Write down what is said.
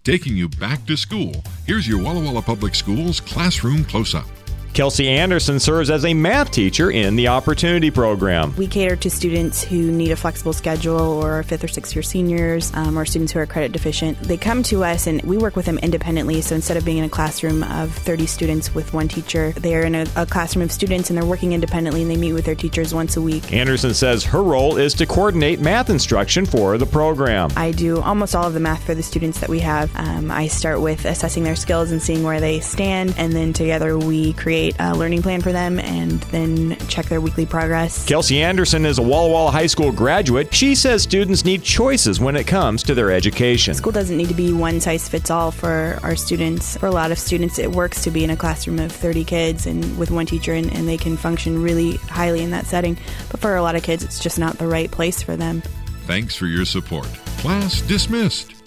Taking you back to school, here's your Walla Walla Public Schools Classroom Close-Up. Kelsey Anderson serves as a math teacher in the Opportunity Program. We cater to students who need a flexible schedule or 5th or 6th year seniors or students who are credit deficient. They come to us and we work with them independently. So instead of being in a classroom of 30 students with one teacher, they are in a classroom of students and they're working independently and they meet with their teachers once a week. Anderson says her role is to coordinate math instruction for the program. I do almost all of the math for the students that we have. I start with assessing their skills and seeing where they stand, and then together we create a learning plan for them and then check their weekly progress. Kelsey Anderson is a Walla Walla High School graduate. She says students need choices when it comes to their education. School doesn't need to be one size fits all for our students. For a lot of students, it works to be in a classroom of 30 kids and with one teacher, and they can function really highly in that setting. But for a lot of kids, it's just not the right place for them. Thanks for your support. Class dismissed.